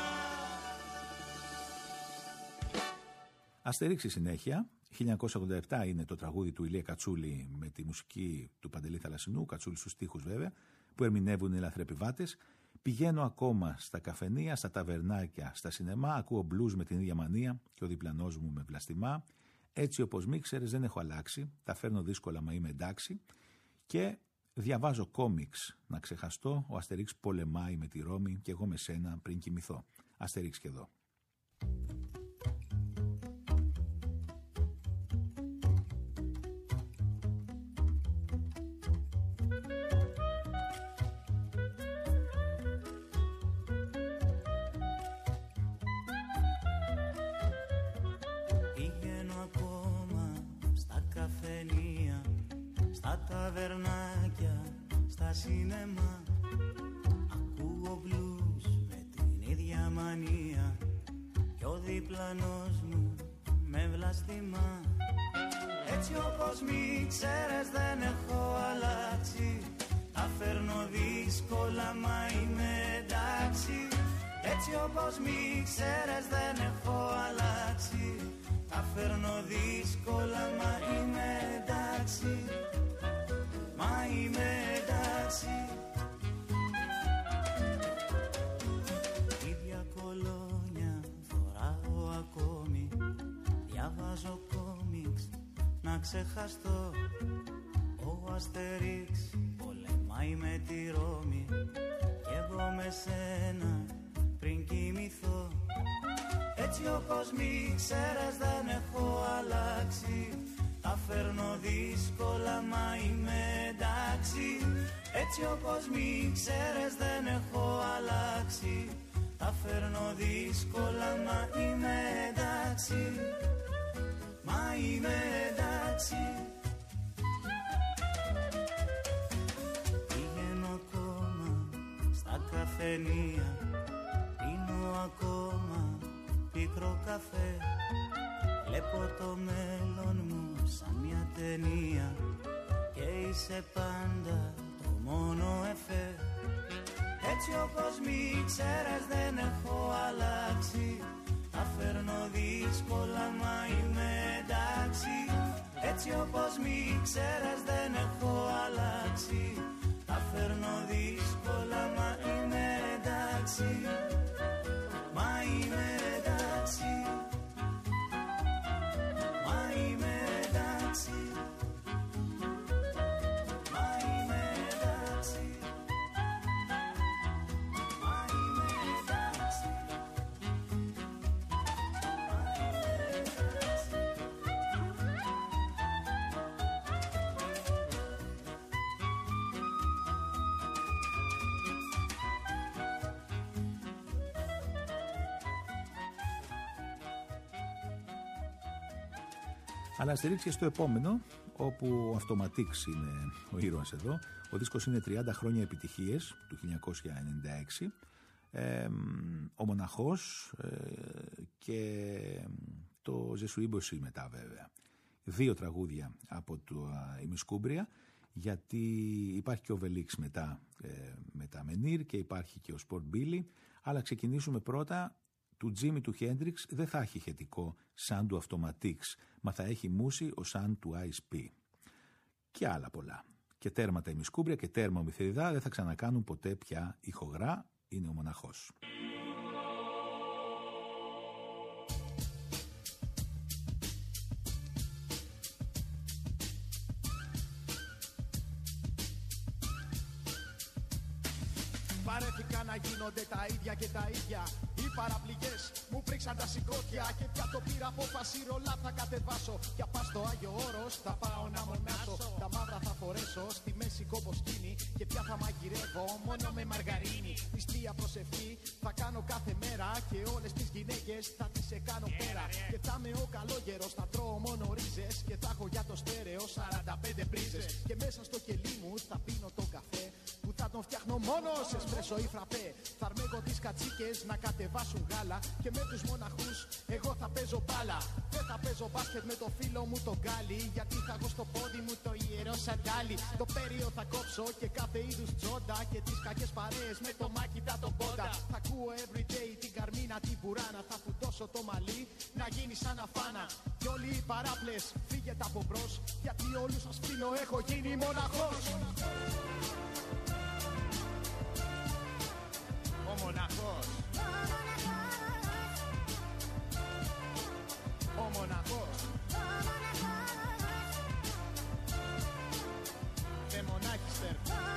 Αστέριξ η συνέχεια. χίλια εννιακόσια ογδόντα επτά είναι το τραγούδι του Ηλία Κατσούλη με τη μουσική του Παντελή Θαλασσινού, Κατσούλη στους στίχους βέβαια, που ερμηνεύουν οι λαθρεπιβάτες. Πηγαίνω ακόμα στα καφενεία, στα ταβερνάκια, στα σινεμά, ακούω μπλουζ με την ίδια μανία και ο διπλανός μου με βλαστημά. Έτσι όπως μη ξέρεις δεν έχω αλλάξει, τα φέρνω δύσκολα μα είμαι εντάξει. Και διαβάζω κόμιξ να ξεχαστώ, ο Αστέριξ πολεμάει με τη Ρώμη και εγώ με σένα πριν κοιμηθώ. Αστέριξ και εδώ. διπλανός μου με βλαστημά. Έτσι όπως μη ξέρες δεν έχω αλλάξει. Τα φέρνω δύσκολα μα είμαι εντάξει. Έτσι όπως μη ξέρες δεν έχω αλλάξει. Τα φέρνω δύσκολα μα είμαι εντάξει. Μα είμαι εντάξει. Ίδια κολόνια φοράω ακόμη. Διαβάζω κόμιξ να ξεχαστώ. Ο Αστερίξ πολεμάει με τη Ρώμη. Κι εγώ με σένα πριν κοιμηθώ. Έτσι όπως μη ξέρες δεν έχω αλλάξει. Τα φέρνω δύσκολα μα είμαι εντάξει. Έτσι όπως μη ξέρες δεν έχω αλλάξει. Τα φέρνω δύσκολα μα είμαι εντάξει. Μα είμαι εντάξει. Πηγαίνω ακόμα στα καφενεία. Πίνω ακόμα πίκρο καφέ. Βλέπω το μέλλον μου σαν μια ταινία. Και είσαι πάντα το μόνο εφέ. Έτσι όπως μη ξέρες δεν έχω αλλάξει. Τα φέρνω δύσκολα μα είμαι εντάξει. Έτσι όπως μη ξέρες δεν έχω αλλάξει. Τα φέρνω δύσκολα μα είμαι εντάξει. Μα είμαι εντάξει. Μα είμαι εντάξει. Μα είμαι εντάξει. Μα είμαι εντάξει. Αλλά στηρίξει στο επόμενο, όπου ο Αυτοματίξ είναι ο ήρωας εδώ. Ο δίσκος είναι τριάντα χρόνια επιτυχίες, του χίλια εννιακόσια ενενήντα έξι. Ε, ο Μοναχός ε, και το Ζεσουίμποσι μετά βέβαια. Δύο τραγούδια από το ημισκούμπρια, γιατί υπάρχει και ο Βελίξ μετά ε, με τα Μενίρ και υπάρχει και ο Σπορτ Μπίλι. Αλλά ξεκινήσουμε πρώτα. Του Τζίμι του Χέντριξ δεν θα έχει ηχετικό σαν του Αυτοματίξ, μα θα έχει μούση ο σαν του άι ες πι. Και άλλα πολλά. Και τέρμα τα ημισκούμπρια και τέρμα ομιθεριδά δεν θα ξανακάνουν ποτέ πια ηχογρά, είναι ο Μοναχός. Βαρέθηκα να γίνονται τα ίδια και τα ίδια. Οι παραπληγές μου πρίξαν τα σηκώτια. Και πια το πήρα απόφαση, ρολά θα κατεβάσω. Για πας στο Άγιο Όρος θα πάω να μονάσω. Τα μαύρα θα φορέσω στη μέση κομποσκίνη. Και πια θα μαγειρεύω μόνο με μαργαρίνη. Νηστεία προσευχή θα κάνω κάθε μέρα. Και όλες τις γυναίκες θα τις κάνω πέρα. Και θα είμαι ο καλόγερος, θα τρώω μόνο ρίζες. Και θα έχω για το στέρεο σαράντα πέντε πρίζες. Και μέσα στο κελί μου θα πίνω το καφέ. Που θα τον φτιάχνω μόνο σε εσπρέσο ή φραπέ. Θα αρμέγω τις κατσίκες να κατεβάσουν γάλα. Και με τους μοναχούς εγώ θα παίζω μπάλα. Δεν θα παίζω μπάσκετ με το φίλο μου τον Γκάλι. Γιατί θα έχω στο πόδι μου το ιερό σαντάλι. Το πέριο θα κόψω και κάθε είδους τζόντα. Και τις κακές παρέες με το μάκιτα τον πόντα. Θα ακούω everyday την Καρμίνα την Μπουράνα. Θα φουντώσω το μαλλί να γίνει σαν αφάνα. Κι όλοι οι παράπλες φύγετε από μπρος. Γιατί όλους σας φίλο έχω γίνει μοναχός. Ο μοναχός. Ο μοναχός. Δε μονάχιστερ.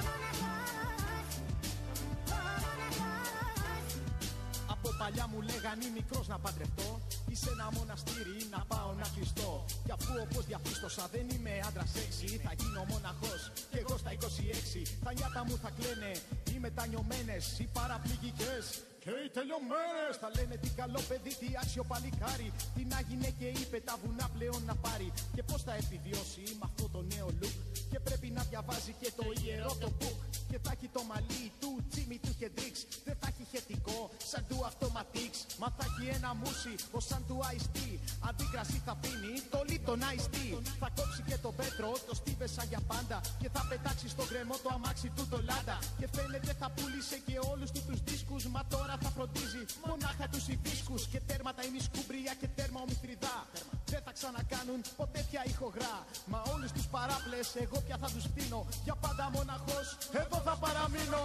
Από παλιά μου λέγαν ή μικρός να παντρευτώ ή σε ένα μοναστήρι να πάω να κλειστώ. Κι αφού όπως διαπίστωσα δεν είμαι άντρας έξι, θα γίνω μοναχός κι εγώ στα είκοσι έξι. Τα νιάτα μου θα κλαίνε οι μετανιωμένες, οι παραπληγικές, και οι τελειωμένες. Θα λένε τι καλό παιδί, τι άξιο παλικάρι. Τι να γίνε και είπε τα βουνά πλέον να πάρει. Και πώς θα επιβιώσει με αυτό το νέο look. Και πρέπει να διαβάζει και το ιερό το book. Και θα έχει το μαλλί του Τζίμι του Χεντρίξ. Δεν θα έχει χετικό σαν του Αυτοματίξ. Μα θα έχει ένα μουσι ως σαν του Ice-T. Αντί κρασί θα πίνει το λίτον Ice-T. Θα κόψει και το πέτρο, το στίβεσα για πάντα. Και θα πετάξει στο γκρεμό το αμάξι του το Λάντα. Και φαίνεται θα πούλησε και όλους του τους δίσκους. Μα τώρα θα φροντίζει μονάχα τους ειδίσκους. Και τέρματα η μισκούμπρια και τέρμα ο Μηθριδά. Δεν θα ξανακάνουν ποτέ πια ηχογρά. Μα όλους τους παράπλες εγώ πια θα τους φτύνω. Για πάντα μοναχός εδώ θα παραμείνω.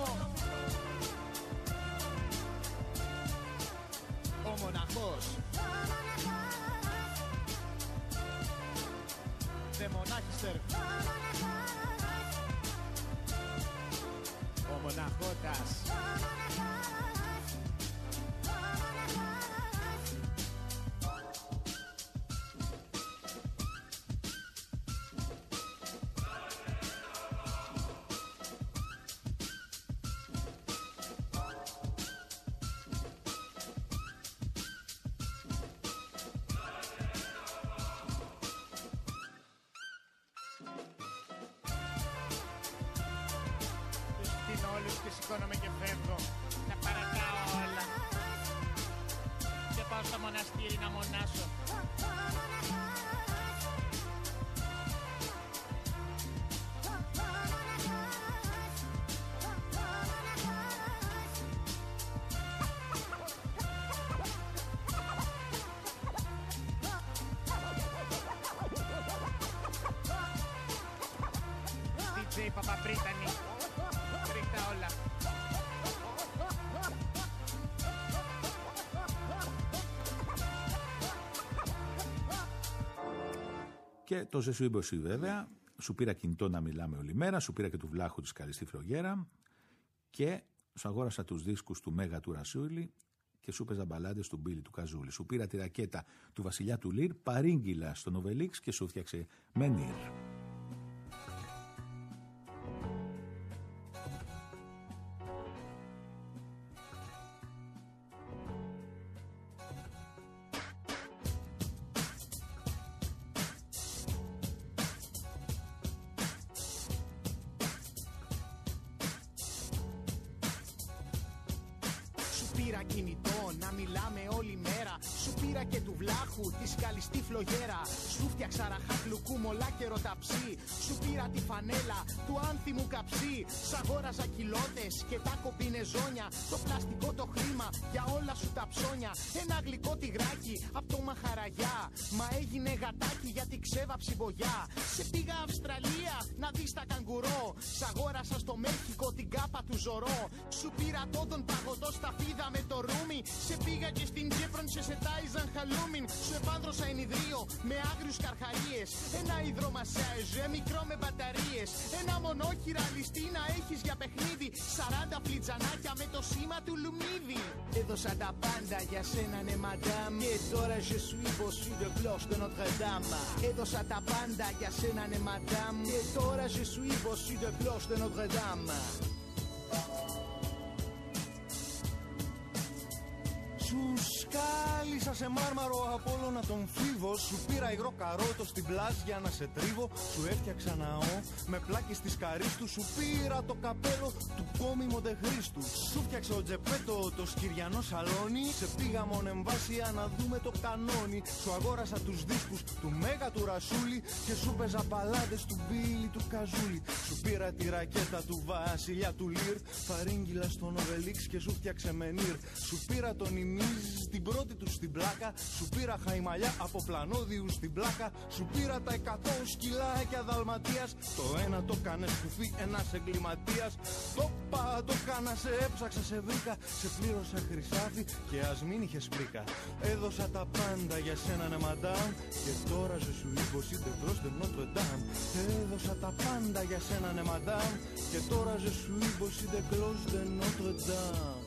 Ο μοναχός. Δε μονάχιστερ. Ο μοναχότας. Και σηκώνομαι και φεύγω. Τα παρατάω όλα. Και πάω στο μοναστήρι να μονάσω. ντι τζέι Παπαπρίτανη. Ρίχτα όλα. Και το Ζεσουίμποσι βέβαια, σου πήρα κινητό να μιλάμε όλη μέρα, σου πήρα και του Βλάχου της Καλιστή Φλογέρα και σου αγόρασα τους δίσκους του Μέγα του Ρασούλη και σου παίζα μπαλάντες του Μπίλι του Καζούλη. Σου πήρα τη ρακέτα του Βασιλιά του Λίρ, παρήγγυλα στο Νοβελίξ και σου φτιάξε Μενίρ. πήρα κινητό να μιλάμε όλη μέρα. Σου πήρα και του Βλάχου τη σκαλιστή φλογέρα. Σου φτιάξα ραχάτλουκού μολά και ρωταψί. Σου πήρα τη φανέλα του άνθιμου καψί. Σ' αγόραζα κοιλώτες και τα κομπινεζόνια. Το πλαστικό το χρήμα για όλα σου τα ψώνια. Ένα γλυκό τυγράκι απ' το Μαχαραγιά. Μα έγινε γατάκι γιατί ξέβαψε η μπογιά. Σε πήγα Αυστραλία να δεις τα καγκουρό. Σ' αγόρασα στο Μέχικο την κάπα του Ζωρό. Σου πήρα τον παγωτό στα φίδα με το ρούμι. Σε πήγα και στην Τζέπρον σε σετάιζαν χαλούμιν. Σου επάνδρωσα ενιδρίο με άγριους καρχαρίες. Ένα υδρομασάζ μικρό με μπαταρίες. Ένα μονόχυρα ληστή να έχεις για παιχνίδι. Σαράντα φλιτζανάκια με το σήμα του Λουμίδι. Έδωσα τα πάντα για σένα ναι μαντάμ. Και τώρα je suis bossu de cloche de Notre Dame. Έδωσα τα πάντα για σένα ναι μαντάμ. Και τώρα je suis bossu de cloche de Notre Dame. Σου σκάλισα σε μάρμαρο Απόλλωνα τον Φίβο. Σου πήρα υγρό καρότο στην πλάζ για να σε τρίβω. Σου έφτιαξα ναό με πλάκες της Καρίστου. Σου πήρα το καπέλο του Κόμι Μοντεχρίστου. Σου φτιάξε ο Τζεπέτο το σκυριανό σαλόνι. Σε πήγα μονεμβάσια να δούμε το κανόνι. Σου αγόρασα τους δίσκους του Μέγα του Ρασούλη. Και σου παίζα παλάδες του Μπίλι του Καζούλη. Σου πήρα τη ρακέτα του Βασιλιά του Λίρ. Παρήγγυλα στο Νοβελίξ και σου φτιάξε Μενίρ. Σου πήρα τον Ιμί την πρώτη του στην πλάκα. Σου πήρα χαϊμαλιά από πλανόδιου στην πλάκα. Σου πήρα τα εκατό σκυλάκια Δαλματίας. Το ένα το κάνε σκουφί ένας εγκληματίας. Το πα το κάνα σε έψαξα σε βρήκα. Σε πλήρωσα χρυσάφι και ας μην είχες πρίκα. Έδωσα τα πάντα για σένα ναι μαντάμ. Και τώρα je suis bossu de cloche de Notre Dame. Έδωσα τα πάντα για σένα ναι μαντάμ. Και τώρα je suis bossu de cloche de Notre Dame.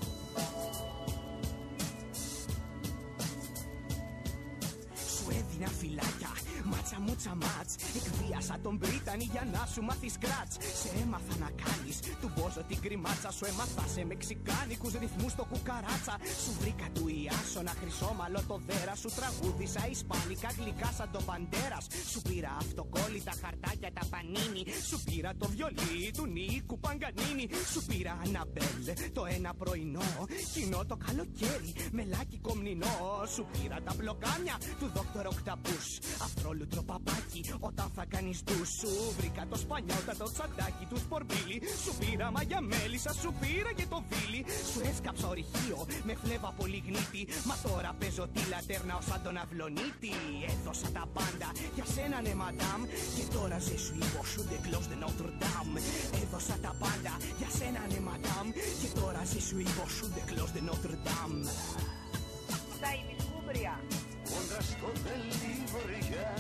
Έδινα φυλάκια Μάτσα μούτσα μάτς. Εκβίασα τον Μπρίτανη για να σου μάθεις κράτς. Σε έμαθα να κάνεις του μπόζο την κρυμάτσα. Σου έμαθα σε μεξικάνικους ρυθμούς το κουκαράτσα. Σου βρήκα του Ιάσονα χρυσόμαλο το δέρα. Σου τραγούδισα ισπανικά γλυκά σαν το Μπαντέρας. Σου πήρα αυτοκόλλητα χαρτάκια τα πανίνι. Σου πήρα το βιολί του Νίκου Παγκανίνι. Σου πήρα Αναμπέλ το ένα πρωινό. Κοινό το καλοκαίρι μελάκι κομνηνό. Σου πήρα τα μπλοκάνια του Δόκτωρ Οκταπούς. Αφρόλουτρο παπάκι όταν θα κάνεις ντους. Σου βρήκα το σπανιότα το τσαντάκι του Σπορμπίλι. Σου πήρα μαγια μέλισσα, σου πήρα και το βίλι. Σου έσκαψα ορυχείο με φλέβα πολύ γνήτη. Μα τώρα παίζω τη λατέρνα σαν τον Αυλονίτη. Έδωσα τα πάντα για σένα ναι μαντάμ. Και τώρα ζε σου είπω σου de cloche de Notre Dame. Έδωσα τα πάντα για σένα ναι μαντάμ. Και τώρα ζε σου είπω σου de cloche de Notre Dame. Στα ημισκούμπρια. Κόντρα στο Δελιβοριά.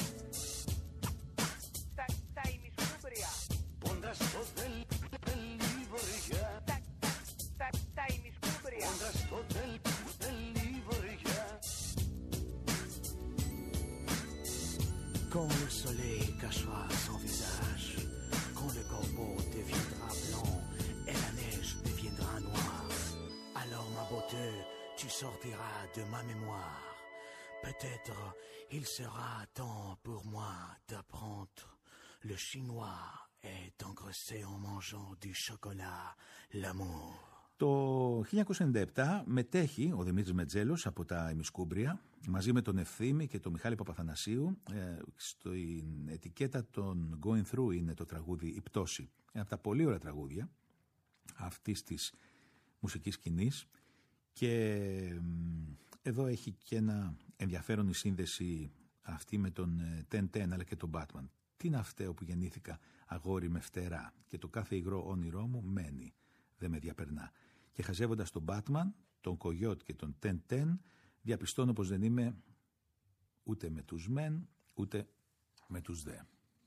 Στα, στα ημισκούμπρια. Κόντρα στο Δελιβοριά. Στα, στα, στα ημισκούμπρια. Κόντρα στο Δελιβοριά. Quand le soleil cachera son visage, quand le corbeau deviendra blanc et la neige deviendra noire, alors ma beauté, tu sortiras de ma mémoire. Peut-être il sera temps pour moi d'apprendre le chinois et d'engraisser en mangeant du chocolat l'amour. Το χίλια εννιακόσια ενενήντα επτά μετέχει ο Δημήτρης Μετζέλος από τα ημισκούμπρια μαζί με τον Ευθύμη και τον Μιχάλη Παπαθανασίου. Ε, στην ετικέτα των Going Through είναι το τραγούδι «Η πτώση». Ένα από τα πολύ ωραία τραγούδια αυτής της μουσικής σκηνής. Και εδώ έχει και ένα ενδιαφέρον η σύνδεση αυτή με τον Ten Ten αλλά και τον Batman. Τι είναι αυτό που γεννήθηκα αγόρι με φτερά και το κάθε υγρό όνειρό μου μένει, δεν με διαπερνά. Και χαζεύοντας τον Batman, τον Κογιότ και τον Ten Ten, διαπιστώνω πως δεν είμαι ούτε με τους μεν, ούτε με τους δε.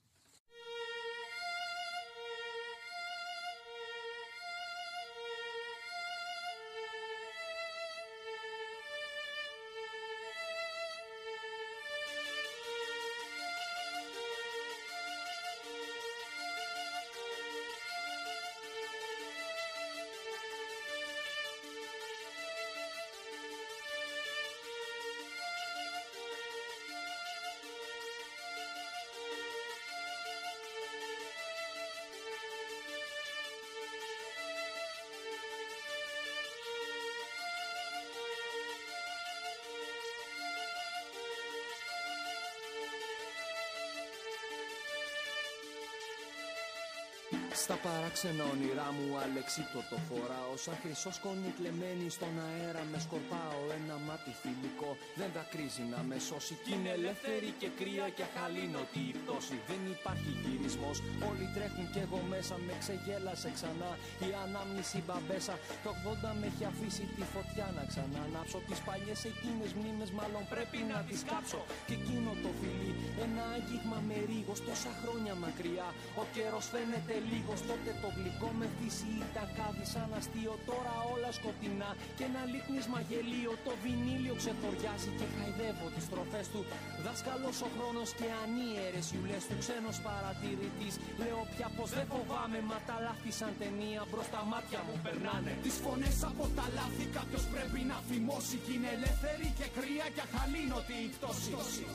Στα παράξενα όνειρά μου αλεξίπτωτο φοράω. Σαν χρυσό σκόνη κλεμμένη στον αέρα με σκορπάω. Ένα μάτι θηλυκό δεν δακρύζει να με σώσει. Κι είναι ελεύθερη και κρύα και αχαλήνωτη η πτώση. Δεν υπάρχει γυρισμός, όλοι τρέχουν κι εγώ μέσα. Με ξεγέλασε ξανά η ανάμνηση μπαμπέσα. Το ογδόντα με έχει αφήσει τη φωτιά να ξανανάψω. Τις παλιές εκείνες μνήμες μάλλον πρέπει να τις κάψω. Και εκείνο το φιλί, ένα άγγιγμα με ρίγος. Τόσα χρόνια μακριά, ο καιρός φαίνεται λίγο. Τότε το γλυκό με θύση ήταν κάτι σαν αστείο. Τώρα όλα σκοτεινά και ένα λίκνισμα γελίο. Το βινίλιο ξεθοριάζει και χαϊδεύω τις στροφές του. Δάσκαλος ο χρόνος και ανίερες ιουλές του. Ξένος παρατηρητής, λέω πια πως δεν φοβάμαι. Μα τα λάθη σαν ταινία μπρος τα μάτια μου περνάνε. Τις φωνές από τα λάθη κάποιος πρέπει να φημώσει. Κι είναι ελεύθερη και κρύα και αχαλήνωτη η πτώση.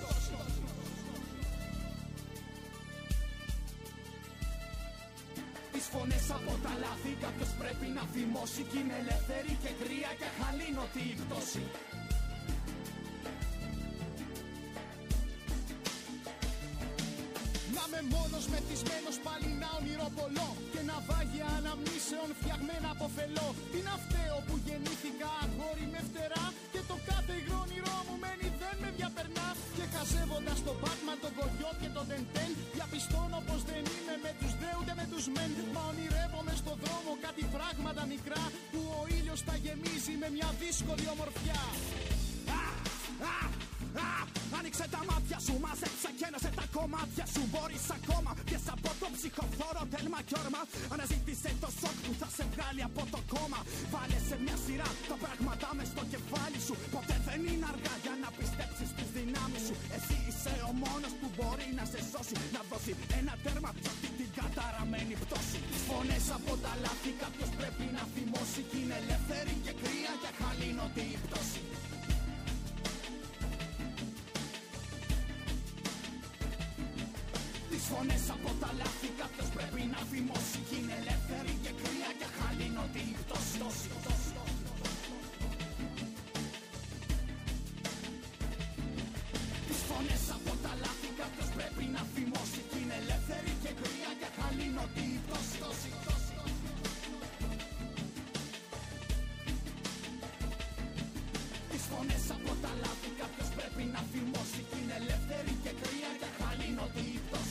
Τις φωνές από τα λάθη κάποιος πρέπει να θυμώσει. Κι είναι ελεύθερη και κρύα και αχαλήνωτη η πτώση. Να είμαι μόνος μεθυσμένος πάλι να ονειροπολώ. Και ναυάγια αναμνήσεων φτιαγμένα από φελό. Είναι αυταίο που γεννήθηκα αγόρι με φτερά. Και το κάθε υγρό όνειρό μου μένει δεν με διαπερνά. Και χαζεύοντας τον Batman, τον Κογιότ και τον Ten Ten, διαπιστώνω πως δεν είμαι με τους δε ούτε με τους μεν. Μα ονειρεύομαι στο δρόμο κάτι φράγματα μικρά. Που ο ήλιος τα γεμίζει με μια δύσκολη ομορφιά. Α, α, α, άνοιξε τα μάτια σου, μαζέψε και ένωσε τα κομμάτια σου. Μπορείς ακόμα, πιες από το ψυχοφθόρο τέλμα κι όρμα. Αναζήτησε το σοκ που θα σε βγάλει από το κόμμα. Βάλε σε μια σειρά τα πράγματα μες στο κεφάλι σου. Ποτέ δεν είναι αργά για να πιστέψεις τις δυνάμεις σου. Εσύ είσαι ο μόνος μόνος που μπορεί να σε σώσει, να δώσει ένα τέρμα πια αυτή την καταραμένη πτώση. Τις φωνές από τα λάθη κάποιος πρέπει να θυμώσει, κι είναι ελεύθερη και κρύα και αχαλήνωτη η πτώση. Τις φωνές από τα λάθη κάποιος πρέπει να θυμώσει, κι είναι ελεύθερη και κρύα και αχαλήνωτη η πτώση. Τις φωνές από τα λάθη κάποιος πρέπει να θυμώσει, κι είναι ελεύθερη και κρύα και αχαλήνωτη η πτώση. Τις φωνές από τα λάθη κάποιος πρέπει να θυμώσει, κι είναι ελεύθερη και κρύα και αχαλήνωτη η πτώση.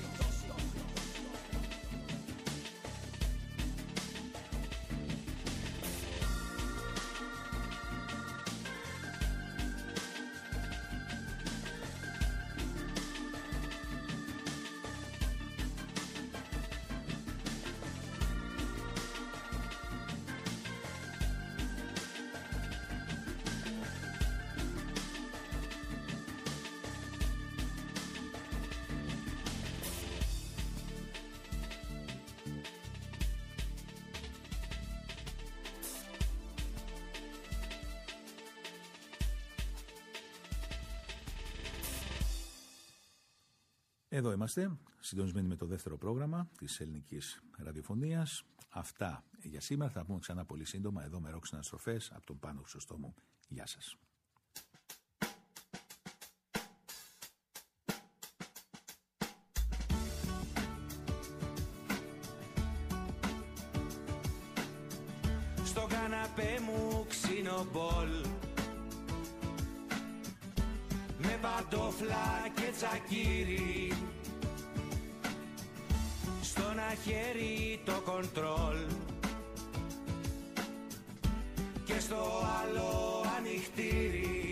Εδώ είμαστε, συντονισμένοι με το δεύτερο πρόγραμμα της ελληνικής ραδιοφωνίας. Αυτά για σήμερα. Θα πούμε ξανά πολύ σύντομα εδώ με ροκ συναστροφές από τον Πάνο Χρυσοστόμου. Γεια σας. Στο καναπέ μου ξινομπόλ, με παντόφλα και τσακίρι, στο ένα χέρι το κοντρόλ και στο άλλο ανοιχτήρι.